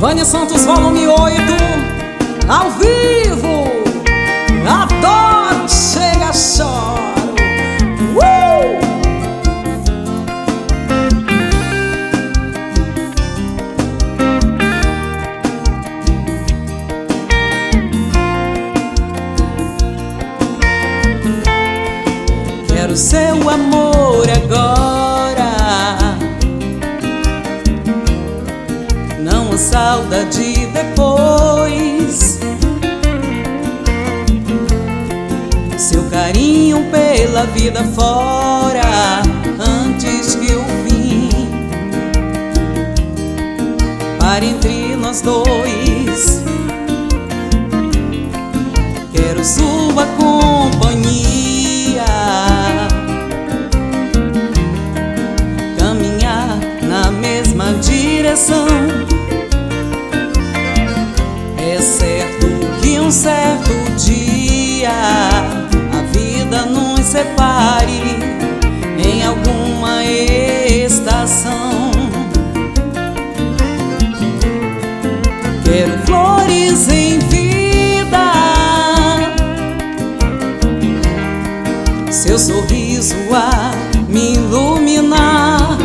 Vânia Santos, volume 8, ao vivo. Adoro, chega, choro. Quero seu amor agora, não a saudade depois. Seu carinho pela vida fora, antes que o fim pare entre nós dois. Quero sua companhia, caminhar na mesma direção. É certo que um certo dia a vida nos separe em alguma estação. Quero flores em vida, seu sorriso a me iluminar,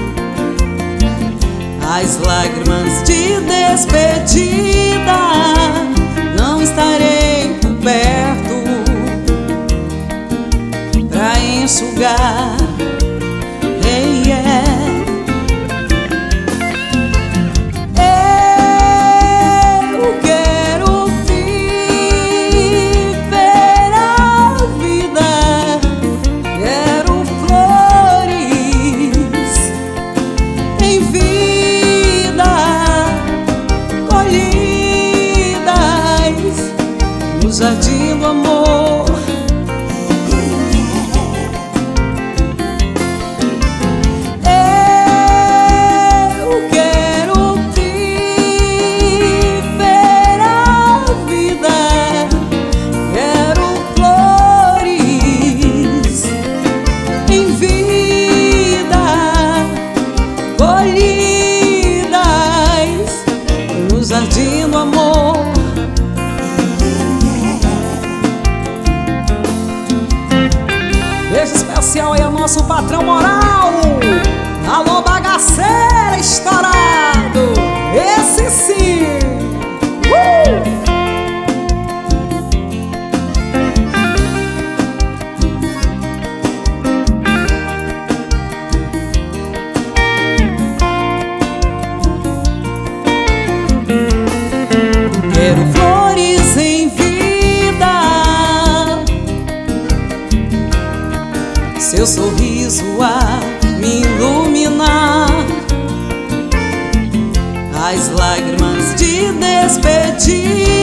as lágrimas de despedida não estarei por perto pra enxugar. Hey, yeah. Eu quero viver a vida, quero flores em vida, colhidas no jardim do amor. Eu quero viver a vida, quero flores em vida, colhidas no jardim do amor. Beijo especial aí ao nosso patrão moral, alô bagaceira estourado, esse sim. Quero flores em vida, seu sorriso a me iluminar, as lágrimas de despedir